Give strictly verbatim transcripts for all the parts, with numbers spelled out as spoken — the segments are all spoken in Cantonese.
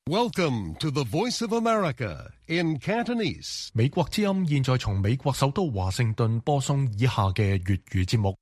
Welcome to the Voice of America in Cantonese. 美國之音現在從美國首都華盛頓播送以下嘅粵語節目。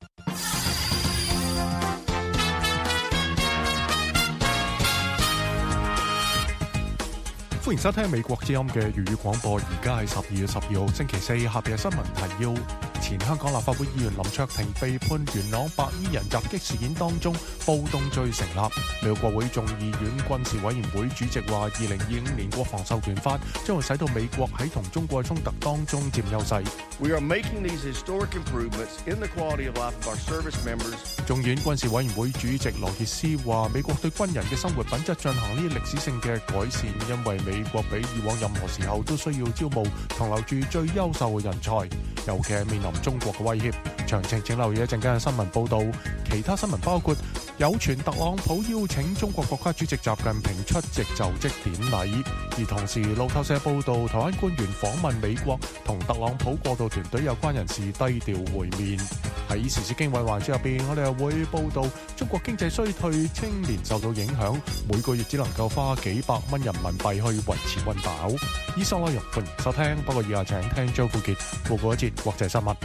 歡迎收聽美國之音嘅粵語廣播，而家係十二月十二號星期四，下邊嘅新聞提要。前香港立法會議員林卓廷被判元朗白衣人襲擊事件當中暴動罪成立。美國國會眾議院軍事委員會主席話，二零二五年國防授權法將會使到美國喺同中國嘅衝突當中佔優勢。 We are making these historic improvements in the quality of life of our service members. 眾議院軍事委員會主席羅傑斯話，美國對軍人嘅生活品質進行呢啲歷史性嘅改善，因為美國比以往任何時候都需要招募同留住最優秀嘅人才，尤其係面臨中國嘅威脅。詳情請留意一陣間嘅新聞報導。其他新聞包括有傳特朗普邀請中國國家主席習近平出席就職典禮，而同時路透社報導，台灣官員訪問美國，同特朗普過渡團隊有關人士低調會面。喺時事經緯環節入邊，我哋又會報導中國經濟衰退，青年受到影響，每個月只能夠花幾百蚊人民幣去維持溫飽。以上內容歡迎收聽，不過以下請聽張富傑報告一節國際新聞。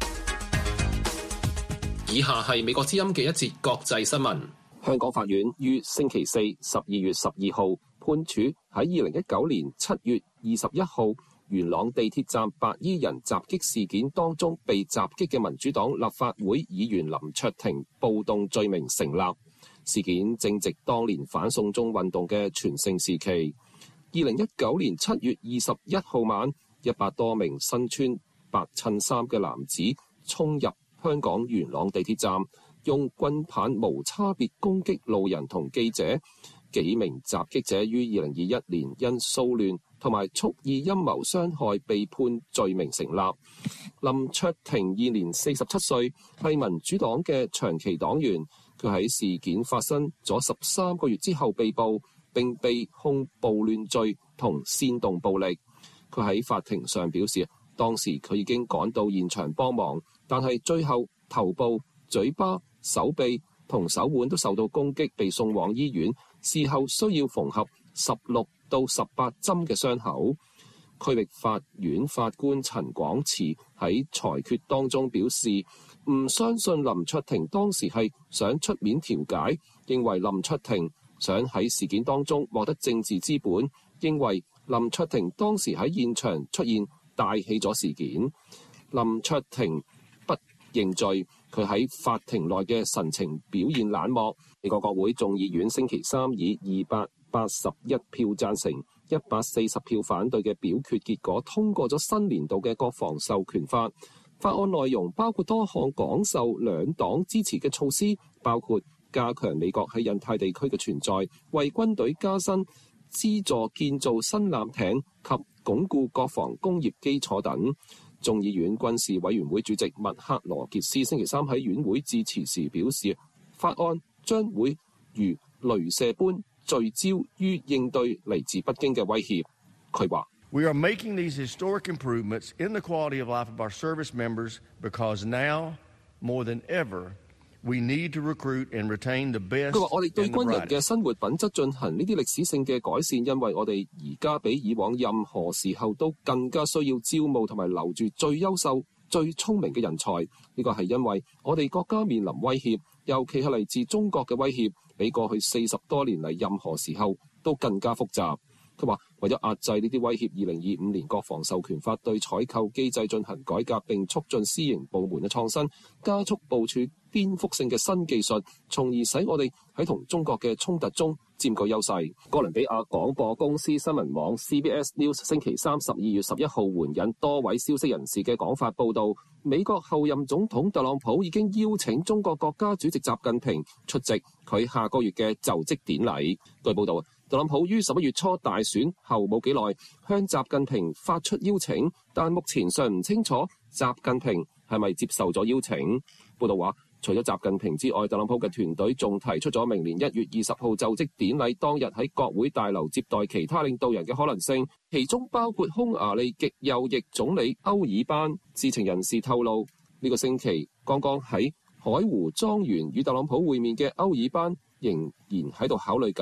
以下係美國之音嘅一節國際新聞。香港法院於星期四十二月十二號判處喺二零一九年七月二十一號元朗地鐵站白衣人襲擊事件當中被襲擊嘅民主黨立法會議員林卓廷暴動罪名成立。事件正值當年反送中運動嘅全盛時期。二零一九年七月二十一號晚，一百多名身穿白襯衫嘅男子衝入香港元朗地鐵站，用棍棒無差別攻擊路人同記者。幾名襲擊者於二零二一年因騷亂同埋蓄意陰謀傷害被判罪名成立。林卓廷現年四十七歲，係民主黨嘅長期黨員。佢喺事件發生咗十三個月之後被捕，並被控暴亂罪同煽動暴力。佢喺法庭上表示，當時佢已經趕到現場幫忙，但係最後頭部、嘴巴、手臂同手腕都受到攻擊，被送往醫院，事後需要縫合十六到十八針嘅傷口。區域法院法官陳廣慈喺裁決當中表示，唔相信林卓廷當時係想出面調解，認為林卓廷想喺事件當中獲得政治資本，認為林卓廷當時喺現場出現帶起咗事件。林卓廷不認罪，佢喺法庭內嘅神情表現冷漠。美國國會眾議院星期三以二百八十一票贊成、一百四十票反對嘅表決結果通過咗新年度嘅國防授權法。法案內容包括多項廣受兩黨支持嘅措施，包括加強美國喺印太地區嘅存在，為軍隊加薪、資助建造新艦艇及鞏固國防工業基礎等。眾議院軍事委員會主席麥克羅傑斯星期三喺院會致辭時表示，法案將會如雷射般聚焦於應對嚟自北京嘅威脅。佢話 ：We are making these historic improvements in the quality of life of our service members because now, more than ever, we need to recruit and retain the best. 佢話：我哋對軍人嘅生活品質進行呢啲歷史性嘅改善，因為我哋而家比以往任何時候都更加需要招募同埋留住最優秀、最聰明嘅人才。呢個係因為我哋國家面臨威脅，尤其係嚟自中國嘅威脅，比過去四十多年嚟任何時候都更加複雜。佢話：為咗壓制呢啲威脅，二零二五年國防授權法對採購機制進行改革，並促進私營部門嘅創新，加速部署顛覆性嘅新技術，從而使我哋喺同中國嘅衝突中佔據優勢。哥倫比亞廣播公司新聞網 C B S News 星期三十二月十一號援引多位消息人士嘅講法報導，美國後任總統特朗普已經邀請中國國家主席習近平出席佢下個月嘅就職典禮。據報導，特朗普於十一月初大選後冇幾耐向習近平發出邀請，但目前尚唔清楚習近平係咪接受咗邀請。報導話，除咗習近平之外，特朗普嘅團隊仲提出咗明年一月二十號就職典禮當日喺國會大樓接待其他領導人嘅可能性，其中包括匈牙利極右翼總理歐爾班。知情人士透露，呢個星期剛剛喺海湖莊園與特朗普會面嘅歐爾班仍然喺度考慮緊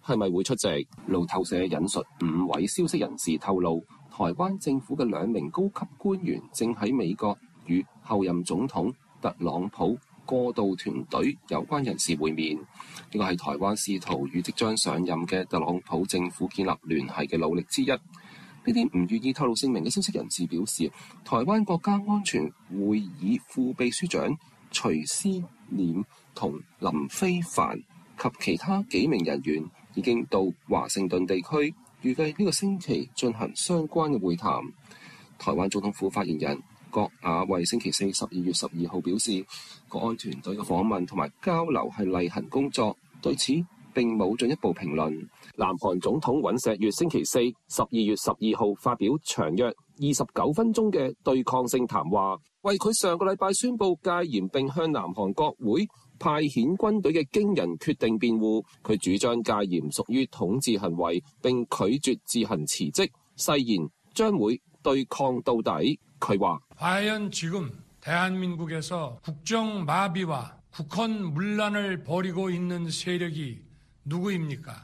係咪會出席。路透社引述五位消息人士透露，台灣政府嘅兩名高級官員正喺美國與後任總統特朗普過渡團隊有關人士會面。呢個係台灣試圖與即將上任嘅特朗普政府建立聯繫嘅努力之一。呢啲唔願意透露姓名嘅消息人士表示，台灣國家安全會議副秘書長徐思念同林飛帆及其他幾名人員已經到華盛頓地區，預計呢個星期進行相關嘅會談。台灣總統府發言人郭雅慧星期四十二月十二號表示，國安團隊嘅訪問同埋交流係例行工作，對此並冇進一步評論。南韓總統尹錫悅星期四十二月十二號發表長約二十九分鐘嘅對抗性談話，為佢上個禮拜宣布戒嚴並向南韓國會派遣軍隊嘅驚人決定辯護。佢主張戒嚴屬於統治行為，並拒絕自行辭職，誓言將會對抗到底。佢話： 과연 지금 대한민국에서 국정 마비와 국헌 문란을 벌이고 있는 세력이 누구입니까?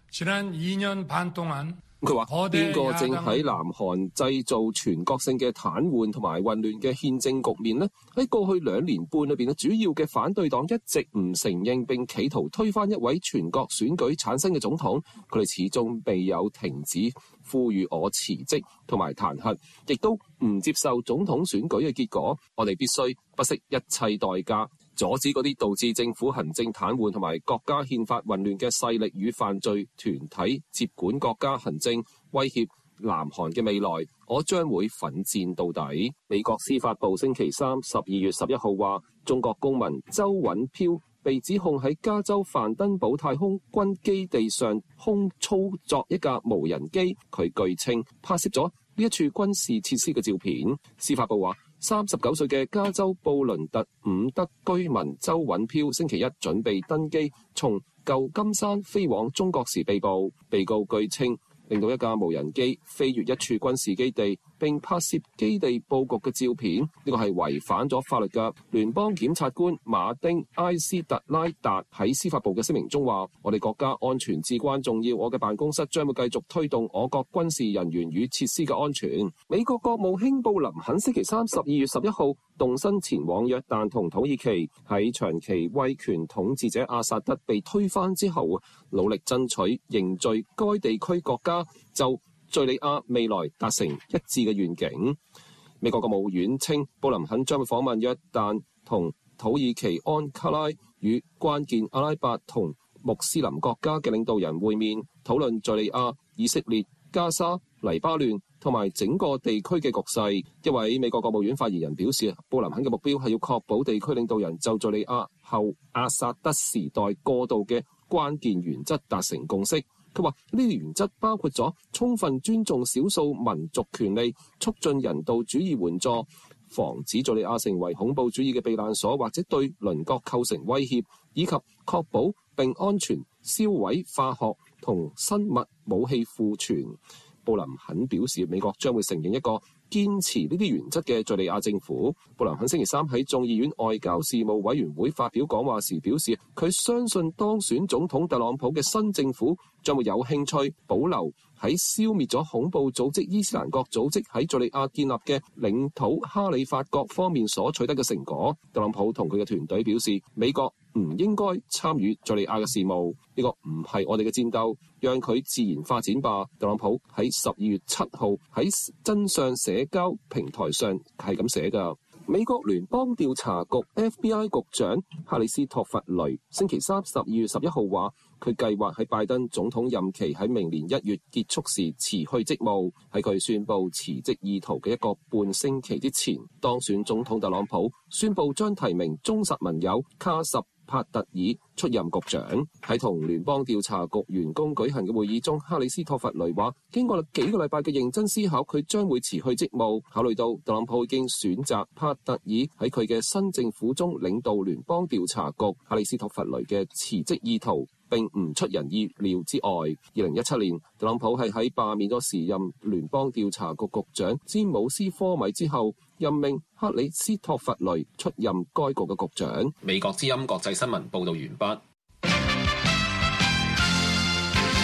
지난 이 년 반 동안 佢話邊個正喺南韓製造全國性嘅癱瘓同埋混亂嘅憲政局面呢？喺過去兩年半裏邊咧，主要嘅反對黨一直唔承認並企圖推翻一位全國選舉產生嘅總統，佢哋始終未有停止呼籲我辭職同埋彈劾，亦都唔接受總統選舉嘅結果。我哋必須不惜一切代價阻止嗰啲導致政府行政癱瘓同埋國家憲法混亂嘅勢力與犯罪團體接管國家行政，威脅南韓嘅未來。我將會奮戰到底。美國司法部星期三十二月十一號話，中國公民周允飄被指控喺加州范登堡太空軍基地上空操作一架無人機，佢據稱拍攝咗呢一處軍事設施嘅照片。司法部話，三十九歲嘅加州布倫特伍德居民周允飄星期一準備登機從舊金山飛往中國時被捕。被告據稱令到一架無人機飛越一處軍事基地並拍攝基地佈局嘅照片，呢個係違反咗法律嘅。聯邦檢察官馬丁埃斯特拉達喺司法部嘅聲明中話，我哋國家安全至關重要，我嘅辦公室將會繼續推動我國軍事人員與設施嘅安全。美國國務卿布林肯星期三十二月十一號動身前往約旦同土耳其，喺長期威權統治者阿薩德被推翻之後，努力爭取凝聚該地區國家就敘利亞未來達成一致嘅願景。美國國務院稱，布林肯將會訪問約旦同土耳其安卡拉，與關鍵阿拉伯同穆斯林國家嘅領導人會面，討論敘利亞、以色列、加沙、黎巴嫩同埋整個地區嘅局勢。一位美國國務院發言人表示，布林肯嘅目標係要確保地區領導人就敘利亞後阿薩德時代過渡嘅關鍵原則達成共識。佢話呢啲原則包括咗充分尊重少數民族權利、促進人道主義援助、防止敘利亞成為恐怖主義嘅避難所或者對鄰國構成威脅，以及確保並安全銷毀化學同生物武器庫存。布林肯表示，美國將會承認一個堅持呢啲原則嘅敘利亞政府。布林肯星期三喺眾議院外交事務委員會發表講話時表示，佢相信當選總統特朗普嘅新政府將會有興趣保留喺消滅咗恐怖組織伊斯蘭國組織喺敘利亞建立嘅領土哈里發國方面所取得嘅成果。特朗普同佢嘅團隊表示，美國唔應該參與敘利亞嘅事務，呢個唔係我哋嘅戰鬥，讓佢自然發展吧。特朗普喺十二月七號喺真相社交平台上係咁寫㗎。美國聯邦調查局 F B I 局長克里斯托弗雷星期三十二月十一號話，佢計劃喺拜登總統任期喺明年一月結束時辭去職務。喺佢宣布辭職意圖嘅一個半星期之前，當選總統特朗普宣布將提名忠實盟友卡什帕特爾出任局長。喺同聯邦調查局員工舉行嘅會議中，克里斯托弗雷話，經過幾個禮拜嘅認真思考，佢將會辭去職務。考慮到特朗普已經選擇帕特爾喺佢嘅新政府中領導聯邦調查局，克里斯托弗雷嘅辭職意圖並唔出人意料之外。二零一七年，特朗普係喺罷免咗時任聯邦調查局局長詹姆斯科米之後，任命克里斯托弗雷出任該局嘅局長。 美國之音國際新聞報道完畢。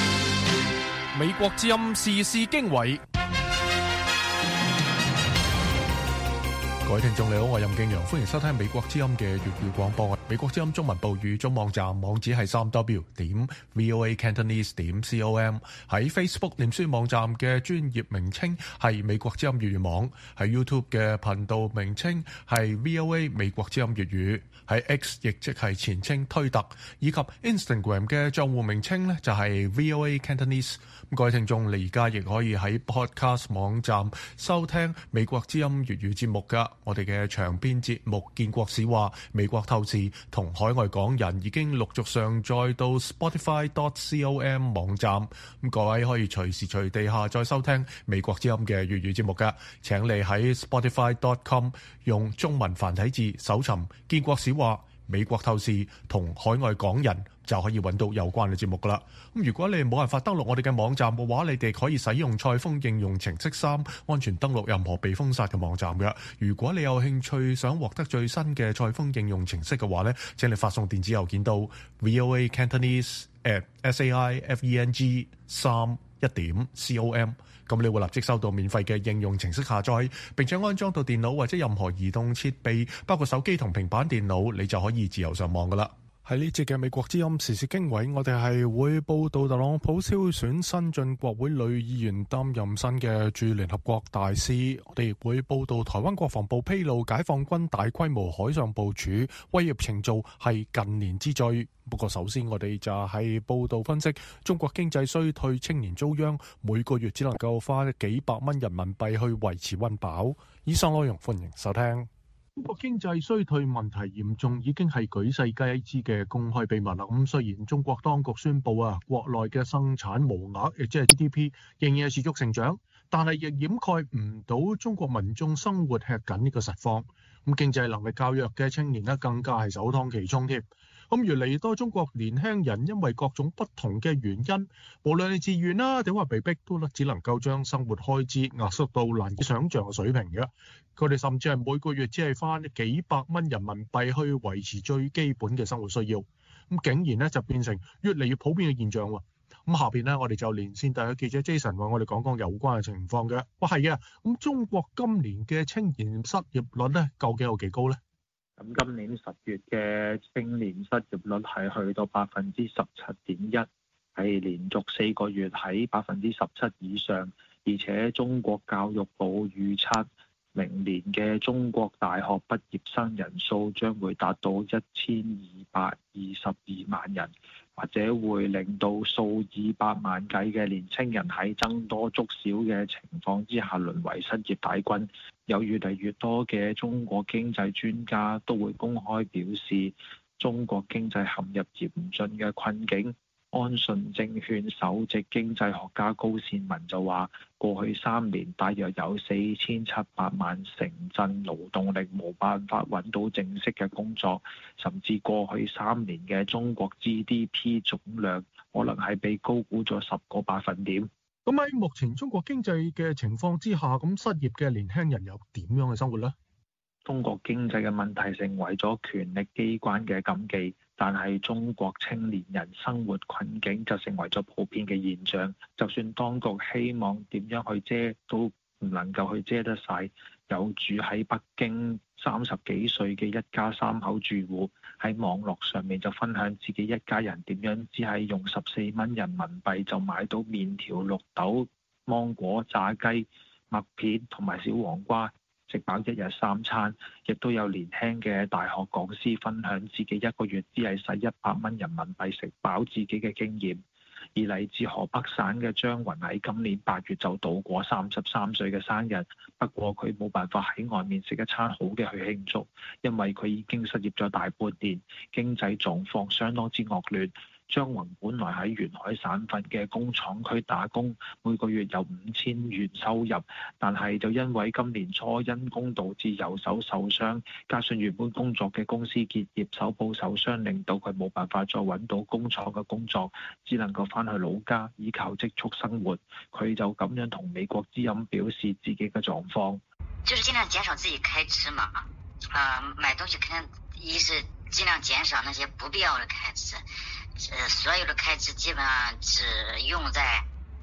美國之音時事經緯。各位聽眾你好，我係任敬陽，歡迎收聽美國之音嘅粵語廣播。美國之音中文部語中網站網址係三 w 點 voa cantonese 點 com， 喺 Facebook 臉書網站嘅專頁名稱係美國之音粵語網，喺 YouTube 嘅頻道名稱係 V O A 美國之音粵語，喺 X 亦即係前稱推特，以及 Instagram 嘅賬戶名稱呢就係 V O A Cantonese。各位聽眾，你而家亦可以喺 Podcast 網站收聽美國之音粵語節目噶。我哋嘅長篇節目《建國史話》、美國透視同海外港人已經陸續上載到 Spotify dot com 網站。咁各位可以隨時隨地下載收聽美國之音嘅粵語節目噶。請你喺 Spotify dot com 用中文繁體字搜尋《建國史話》、美國透視同海外港人，就可以揾到有關嘅節目噶啦。咁如果你冇辦法登錄我哋嘅網站嘅話，你哋可以使用賽風應用程式三安全登錄任何被封殺嘅網站嘅。如果你有興趣想獲得最新嘅賽風應用程式嘅話呢，請你發送電子郵件到 voa cantonese at saifeng 三一點 com， 咁你會立即收到免費嘅應用程式下載，並且安裝到電腦或者任何移動設備，包括手機同平板電腦，你就可以自由上網噶啦。喺呢節嘅美國之音時事經緯，我哋係會報道特朗普挑選新晉國會女議員擔任新嘅駐聯合國大使。我哋亦會報道台灣國防部披露解放軍大規模海上部署，威脅程度係近年之最。不過首先我哋就係報道分析中國經濟衰退，青年遭殃，每個月只能夠花幾百蚊人民幣去維持溫飽。以上內容歡迎收聽。中國經濟衰退問題嚴重，已經係舉世皆知嘅公開秘密啦。咁雖然中國當局宣布啊，國內嘅生產毛額亦即係 G D P 仍然係持續成長，但係亦掩蓋唔到中國民眾生活吃緊呢個實況。咁經濟能力較弱嘅青年呢，更加係首當其衝添。咁越嚟越多中國年輕人因為各種不同嘅原因，無論係自願啦，定話被逼，都只能夠將生活開支壓縮到難以想像嘅水平嘅。佢哋甚至係每個月只係花幾百蚊人民幣去維持最基本嘅生活需要。咁竟然咧就變成越嚟越普遍嘅現象喎。咁下邊咧我哋就連線大嘅記者 Jason 為我哋講講有關嘅情況嘅。哇，係嘅。咁中國今年嘅青年失業率咧究竟有幾高咧？ 咁今年十月嘅青年失業率係去到百分之十七點一，係連續四個月喺百分之十七以上，而且中國教育部預測明年嘅中國大學畢業生人數將會達到一千二百二十二萬人，或者會令到數以百萬計嘅年輕人喺僧多粥少嘅情況之下淪為失業大軍。有越嚟越多嘅中國經濟專家都會公開表示，中國經濟陷入嚴峻嘅困境。安信證券首席經濟學家高善文就話，過去三年大約有四千七百萬城鎮勞動力冇辦法揾到正式嘅工作，甚至過去三年嘅中國 G D P 總量可能係被高估咗十個百分點。 咁喺目前中國經濟嘅情況之下，咁失業嘅年輕人有點樣嘅生活呢？ 中國經濟嘅問題成為咗權力機關嘅禁忌，但係中國青年人生活困境就成為咗普遍嘅現象。就算當局希望點樣去遮，都唔能夠去遮得晒。有住喺北京三十幾歲嘅一家三口住戶喺網絡上面就分享自己一家人點樣只係用十四蚊人民幣就買到麵條、綠豆、芒果、炸雞、麥片同埋小黃瓜，食飽一日三餐。亦都有年輕嘅大學講師分享自己一個月只係使一百蚊人民幣食飽自己嘅經驗。而嚟自河北省嘅張雲喺今年八月就度過三十三歲嘅生日，不過佢冇辦法喺外面食一餐好嘅去慶祝，因為佢已經失業咗大半年，經濟狀況相當之惡劣。張雲本來喺沿海省份嘅工廠區打工，每個月有五千元收入，但係就因為今年初因工導致右手受傷，加上原本工作嘅公司結業，手部受傷，令到佢冇辦法再揾到工廠嘅工作，只能夠翻去老家依靠積蓄生活。佢就咁樣同美國之音表示自己嘅狀況， 就是盡量減少自己開支嘛，啊、呃，買東西肯定一是盡量減少那些不必要的開支。呃，所有的開支基本上只用在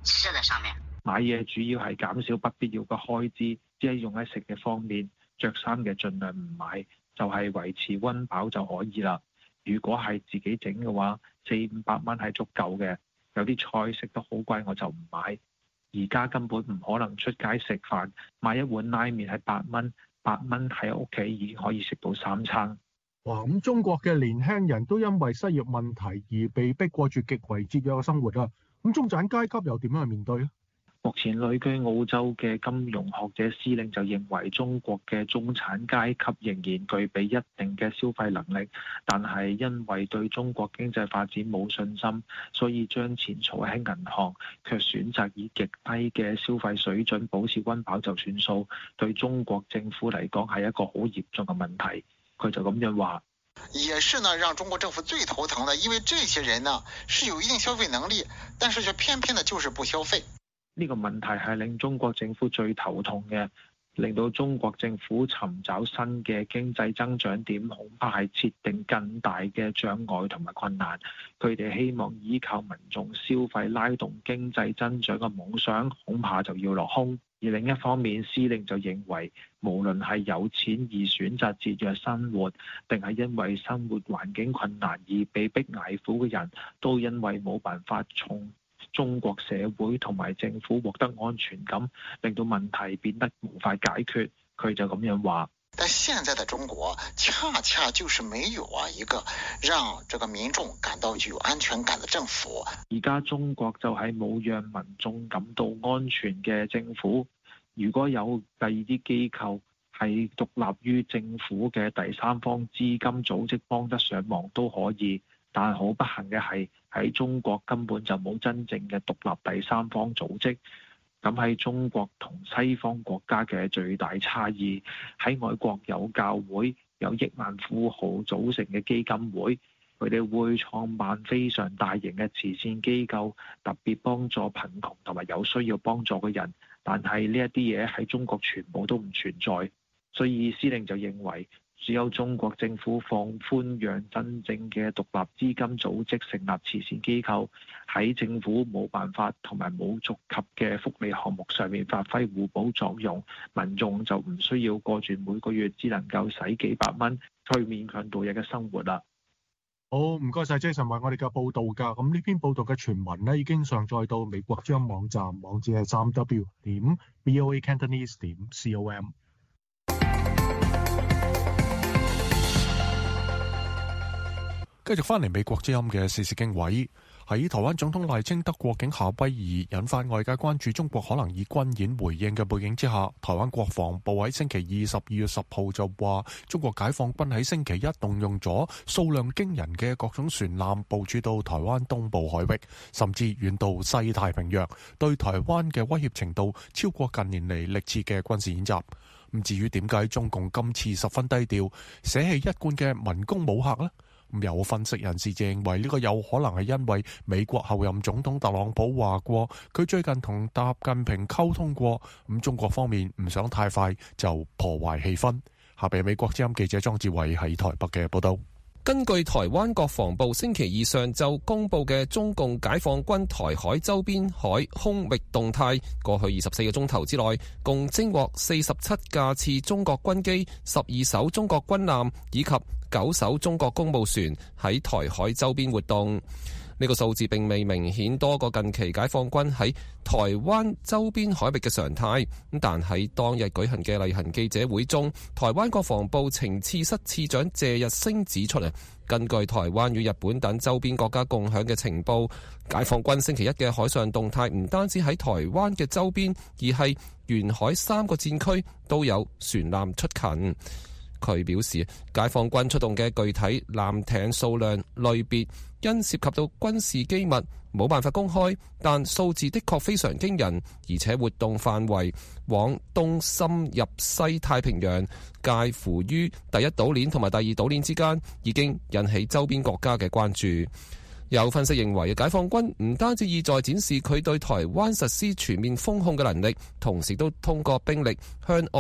吃的上面。 買嘢主要係減少不必要嘅開支，只係用喺食嘅方面。着衫嘅盡量唔買，就係維持溫飽就可以啦。如果係自己整嘅話，四五百蚊係足夠嘅。有啲菜食得好貴，我就唔買。而家根本唔可能出街食飯，買一碗拉麵係八蚊，八蚊喺屋企已經可以食到三餐。 哇！咁中國嘅年輕人都因為失業問題而被逼過住極為節約嘅生活啊！咁中產階級又點樣去面對咧？ 目前旅居澳洲嘅金融學者司令就認為，中國嘅中產階級仍然具備一定嘅消費能力，但係因為對中國經濟發展冇信心，所以將錢儲喺銀行，卻選擇以極低嘅消費水準保持溫飽就算數，對中國政府嚟講係一個好嚴重嘅問題。佢就咁樣話， 也是呢，讓中國政府最頭疼的，因為這些人呢是有一定消費能力，但是卻偏偏的就是不消費。 呢個問題係令中國政府最頭痛嘅，令到中國政府尋找新嘅經濟增長點，恐怕係設定更大嘅障礙同埋困難。佢哋希望依靠民眾消費拉動經濟增長嘅夢想，恐怕就要落空。而另一方面，司令就認為，無論係有錢而選擇節約生活，定係因為生活環境困難而被逼捱苦嘅人，都因為冇辦法從中國社會同埋政府獲得安全感，令到問題變得無法解決。佢就咁樣話。 但現在的中國恰恰就是沒有啊一個讓這個民眾感到具有安全感的政府。 而家中國就係冇讓民眾感到安全嘅政府。如果有第二啲機構係獨立於政府嘅第三方資金組織幫得上忙都可以，但好不幸嘅係喺中國根本就冇真正嘅獨立第三方組織。咁喺中國同西方國家嘅最大差異，喺外國有教會，有億萬富豪組成嘅基金會，佢哋會創辦非常大型嘅慈善機構，特別幫助貧窮同埋有需要幫助嘅人。但係呢一啲嘢喺中國全部都唔存在，所以司令就認為，只有中國政府放寬，讓真正嘅獨立資金組織成立慈善機構，喺政府冇辦法同埋冇觸及嘅福利項目上面發揮互補作用，民眾就唔需要過住每個月只能夠使幾百蚊去勉強度日嘅生活啦。 好，唔該晒 Jason 為我哋嘅報道㗎。咁呢篇報道嘅全文呢已經上載到美國之音網站，網址係三 w 點 voa cantonese 點 com。繼續翻嚟美國之音嘅時事經緯，喺台灣總統賴清德過境夏威夷，引發外界關注中國可能以軍演回應嘅背景之下，台灣國防部喺星期二十二月十號就話，中國解放軍喺星期一動用咗數量驚人嘅各種船艦部署到台灣東部海域，甚至遠到西太平洋，對台灣嘅威脅程度超過近年嚟歷次嘅軍事演習。咁至於點解中共今次十分低調，捨棄一貫嘅文攻武嚇呢？有分析人士認為呢個有可能係因為美國後任總統特朗普話過，佢最近同習近平溝通過，咁中國方面唔想太快就破壞氣氛。下邊美國之音記者莊志偉喺台北嘅報道。 根據台灣國防部星期二上晝公布嘅中共解放軍台海周邊海空域動態，過去二十四個鐘頭之內，共偵獲四十七架次中國軍機、十二艘中國軍艦以及九艘中國公務船喺台海周邊活動。呢個數字並未明顯多過近期解放軍喺台灣周邊海域嘅常態，但喺當日舉行嘅例行記者會中，台灣國防部情資室次長謝日升指出，根據台灣與日本等周邊國家共享嘅情報，解放軍星期一嘅海上動態唔單止喺台灣嘅周邊，而係沿海三個戰區都有船艦出勤。佢表示，解放軍出動嘅具體艦艇數量類別因涉及到軍事機密，冇辦法公開，但數字的確非常驚人，而且活動範圍往東深入西太平洋，介乎於第一島鏈同埋第二島鏈之間，已經引起周邊國家嘅關注。有分析認為，解放軍唔單止意在展示佢對台灣實施全面封控嘅能力，同時都通過兵力向外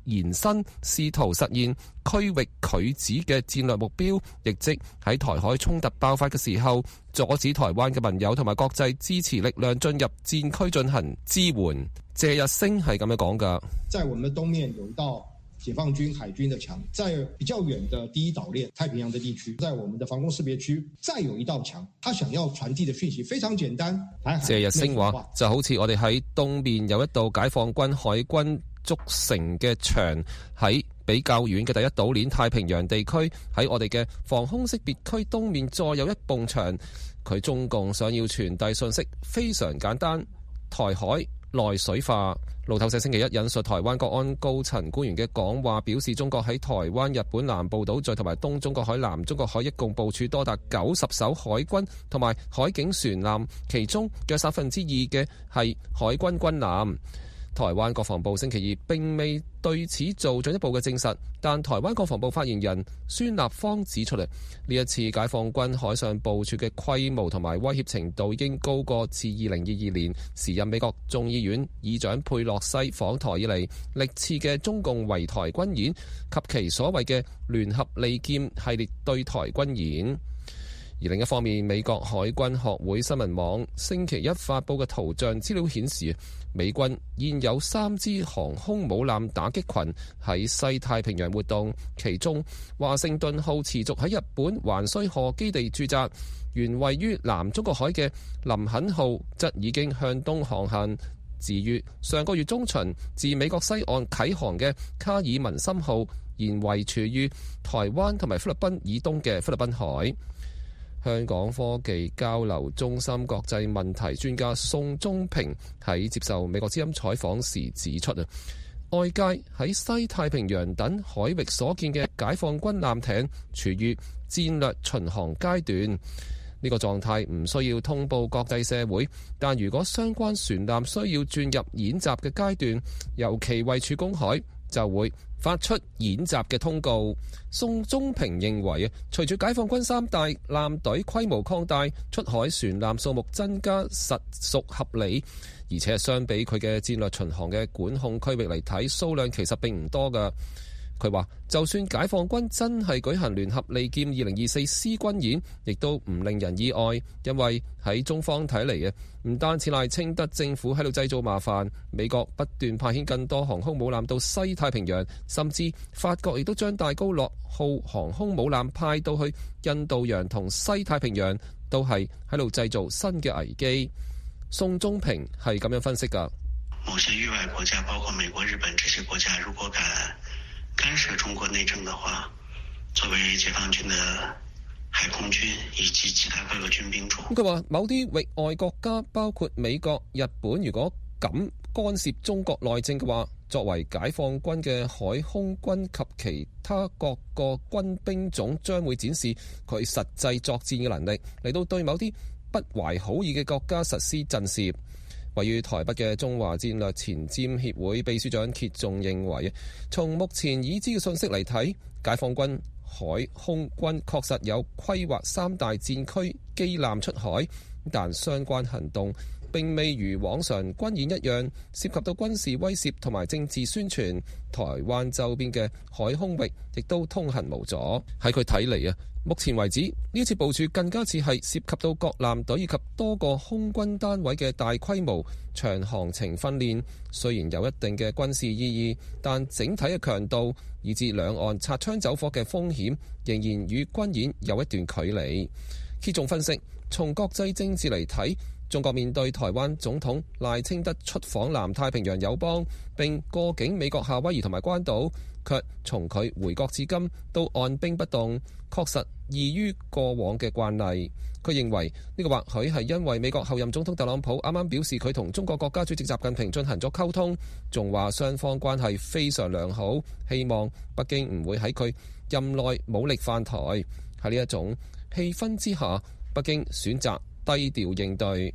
延伸，試圖實現區域拒止嘅戰略目標，亦即喺台海衝突爆發嘅時候，阻止台灣嘅盟友同埋國際支持力量進入戰區進行支援。謝日升係咁樣講㗎。 在我們的東面有一道解放軍海軍的牆，在比較遠的第一島鏈太平洋的地區，在我們的防空識別區再有一道牆，他想要傳遞的訊息非常簡單。 謝日升話就好似我哋喺東面有一道解放軍海軍築成嘅牆，喺比較遠嘅第一島鏈太平洋地區，喺我哋嘅防空識別區東面再有一埲牆。佢中共想要傳遞信息非常簡單，台海內水化。路透社星期一引述台灣國安高層官員嘅講話，表示中國喺台灣、日本南部島嶼同埋東中國海、南中國海一共部署多達九十艘海軍同埋海警船艦，其中約三分之二嘅係海軍軍艦。台灣國防部星期二並未對此做進一步嘅證實，但台灣國防部發言人孫立方指出嚟，呢一次解放軍海上部署嘅規模同埋威脅程度已經高過自二零二二年時任美國眾議院議長佩洛西訪台以嚟歷次嘅中共圍台軍演及其所謂嘅聯合利劍系列對台軍演。而另一方面，美國海軍學會新聞網星期一發布嘅圖像資料顯示，美軍現有三支航空母艦打擊群喺西太平洋活動，其中華盛頓號持續喺日本橫須賀基地駐紮，原位於南中國海嘅林肯號則已經向東航行。至於上個月中旬自美國西岸啟航嘅卡爾文森號，現位處於台灣同埋菲律賓以東嘅菲律賓海。香港科技交流中心國際問題專家宋忠平喺接受美國之音採訪時指出啊，外界喺西太平洋等海域所見嘅解放軍艦艇處於戰略巡航階段，呢個狀態唔需要通報國際社會，但如果相關船艦需要轉入演習嘅階段，尤其位處公海，就會發出演習嘅通告。宋忠平認為啊，隨住解放軍三大艦隊規模擴大，出海船艦數目增加實屬合理，而且相比佢嘅戰略巡航嘅管控區域嚟睇，數量其實並唔多㗎。佢話就算解放軍真係舉行聯合利劍二零二四 C 軍演，亦都唔令人意外，因為喺中方睇嚟嘅唔單止賴清德政府喺度製造麻煩，美國不斷派遣更多航空母艦到西太平洋，甚至法國亦都將戴高樂號航空母艦派到去印度洋同西太平洋，都係喺度製造新嘅危機。宋忠平係咁樣分析㗎。 某些域外國家，包括美國、日本這些國家，如果敢干涉中國內政的話，作為解放軍的海空軍以及其他各個軍兵種， 佢話某啲域外國家，包括美國、日本，如果敢干涉中國內政嘅話，作為解放軍嘅海空軍及其他各個軍兵種，將會展示佢實際作戰嘅能力，嚟到對某啲不懷好意嘅國家實施震懾。位於台北嘅中華戰略前瞻協會秘書長歇仲認為，從目前已知嘅信息嚟睇，解放軍海空軍確實有規劃三大戰區機艦出海，但相關行動並未如往常軍演一樣涉及到軍事威懾同埋政治宣傳。台灣周邊嘅海空域亦都通行無阻。喺佢睇嚟啊，目前為止呢次部署更加似係涉及到各艦隊以及多個空軍單位嘅大規模長航程訓練，雖然有一定嘅軍事意義，但整體嘅強度以至兩岸擦槍走火嘅風險仍然與軍演有一段距離。揭仲分析，從國際政治嚟睇，中國面對台灣總統賴清德出訪南太平洋友邦並過境美國夏威夷同埋關島，卻從佢回國至今都按兵不動，確實異於過往嘅慣例。佢認為呢個或許係因為美國後任總統特朗普啱啱表示佢同中國國家主席習近平進行咗溝通，仲話雙方關係非常良好，希望北京唔會喺佢任內武力犯台。喺呢一種氣氛之下，北京選擇低調應對。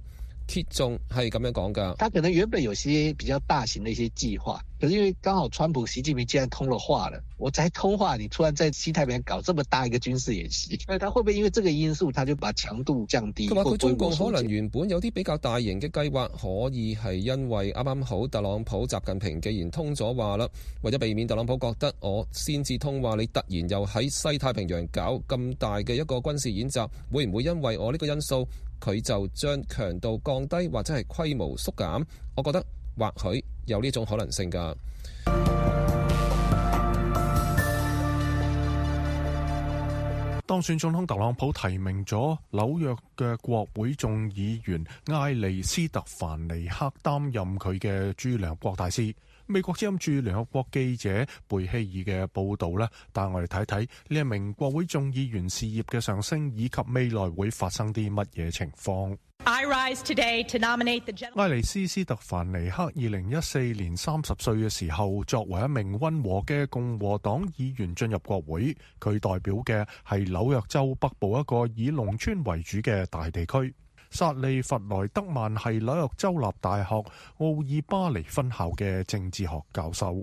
揭中係咁樣講㗎。 他可能原本有些比較大型的一些計劃，可是因為剛好川普、習近平既然通了話了，我才通話，你突然在西太平洋搞這麼大一個軍事演習，那他會不會因為這個因素，他就把強度降低？ 佢話佢中共可能原本有啲比較大型嘅計劃，可以係因為啱啱好特朗普、習近平既然通咗話啦，為咗避免特朗普覺得我先至通話，你突然又喺西太平洋搞咁大嘅一個軍事演習，會唔會因為我呢個因素，佢就將強度降低或者係規模縮減？我覺得或許有呢種可能性㗎。 當選總統特朗普提名咗紐約嘅國會眾議員埃利斯特凡尼克擔任佢嘅駐聯合國大使。美國之音駐聯合國記者貝希爾嘅報導呢，帶我哋睇睇呢一名國會眾議員事業嘅上升，以及未來會發生啲乜嘢情況。 I rise today to nominate the general... 埃利斯斯特凡尼克二零一四年三十歲嘅時候，作為一名溫和嘅共和黨議員進入國會，佢代表嘅係紐約州北部一個以農村為主嘅大地區。薩利弗萊德曼係紐約州立大學奧爾巴尼分校嘅政治學教授。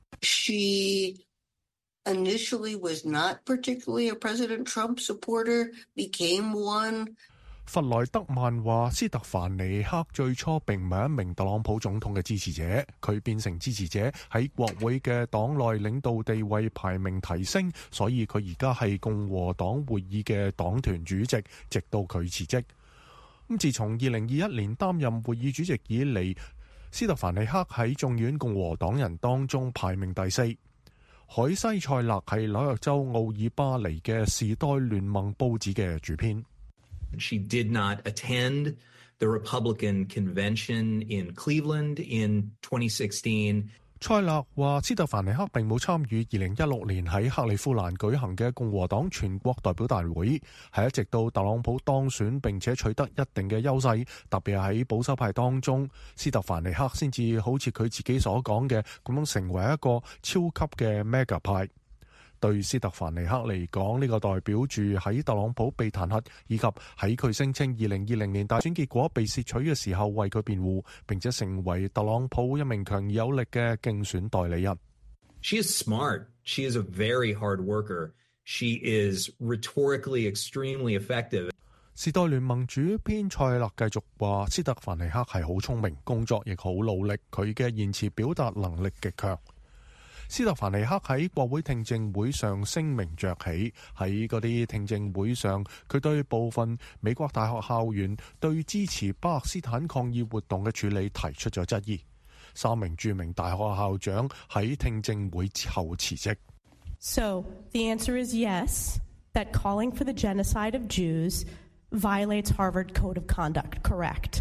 She initially was not particularly a President Trump supporter, became one. 弗萊德曼話：斯特凡尼克最初並唔係一名特朗普總統嘅支持者，佢變成支持者喺國會嘅黨內領導地位排名提升，所以佢而家係共和黨會議嘅黨團主席，直到佢辭職。咁自從二零二一年擔任會議主席以嚟，斯特凡尼克喺眾院共和黨人當中排名第四。海西塞勒係紐約州奧爾巴尼嘅時代聯盟報紙嘅主編。 She did not attend the Republican convention in Cleveland in twenty sixteen. 塞勒話：斯特凡尼克並冇參與二零一六年喺克利夫蘭舉行嘅共和黨全國代表大會，係一直到特朗普當選並且取得一定嘅優勢，特別係喺保守派當中，斯特凡尼克先至好似佢自己所講嘅咁樣成為一個超級嘅 mega 派。對斯特凡尼克嚟講，呢個代表住喺特朗普被彈劾，以及喺佢聲稱二零二零年大選結果被竊取嘅時候為佢辯護，並且成為特朗普一名強而有力嘅競選代理人。 She is smart. She is a very hard worker. She is rhetorically extremely effective. 時代聯盟主編塞勒繼續話：斯特凡尼克係好聰明，工作亦好努力，佢嘅言辭表達能力極強。斯特凡尼克喺國會聽證會上聲名鵲起，喺嗰啲聽證會上，佢對部分美國大學校園對支持巴勒斯坦抗議活動嘅處理提出咗質疑。三名著名大學校長喺聽證會之後辭職。 So the answer is yes, that calling for the genocide of Jews violates Harvard Code of Conduct, correct?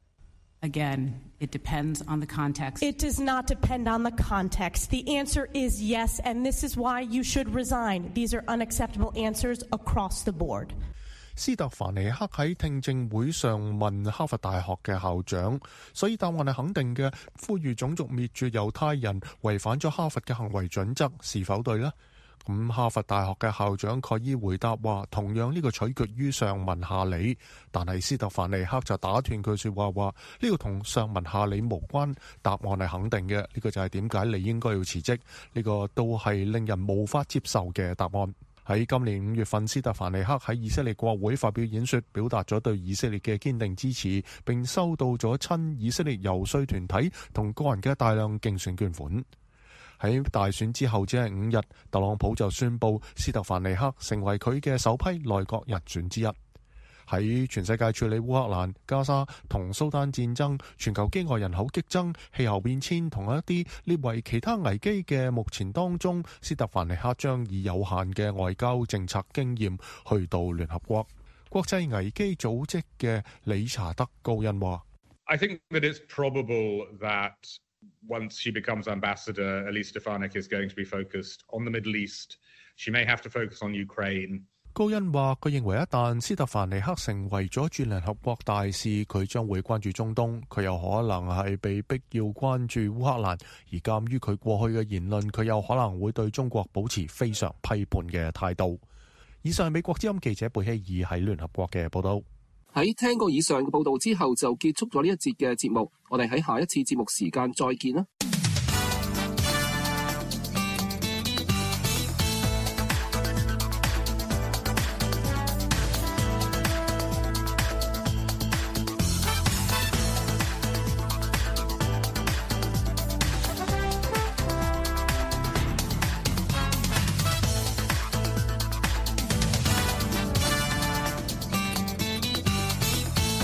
Again, it depends on the context. It does not depend on the context. The answer is yes, and this is why you should resign. These are unacceptable answers across the board. 斯特凡尼克喺聽證會上問哈佛大學嘅校長，所以答案係肯定嘅，呼籲種族滅絕猶太人違反咗哈佛嘅行為準則，是否對呢？咁哈佛大學嘅校長蓋伊回答話，同樣呢個取決於上文下理，但係斯特凡尼克就打斷佢說話，話呢個同上文下理無關，答案係肯定嘅，呢個就係點解你應該要辭職，呢個都係令人無法接受嘅答案。喺今年五月份，斯特凡尼克喺以色列國會發表演說，表達咗對以色列嘅堅定支持，並收到咗親以色列遊說團體同個人嘅大量競選捐款。喺大選之後只係五日，特朗普就宣布斯特凡尼克成為佢嘅首批內閣人選之一。喺全世界處理烏克蘭、加沙同蘇丹戰爭、全球飢餓人口激增、氣候變遷同一啲列為其他危機嘅目前當中，斯特凡尼克將以有限嘅外交政策經驗去到聯合國。國際危機組織嘅理查德高恩話 I think that it's probable that once she becomes ambassador, Elise Stefanik is going to be focused on the Middle East. She may have to focus on Ukraine. 高恩話：佢認為一旦斯特凡尼克成為咗駐聯合國大使，佢將會關注中東，佢有可能係被逼要關注烏克蘭，而鑑於佢過去嘅言論，佢有可能會對中國保持非常批判嘅態度。以上係美國之音記者貝希爾喺聯合國嘅報道。 喺聽過以上嘅報導之後，就結束咗呢一節嘅節目。我哋喺下一次節目時間再見啦。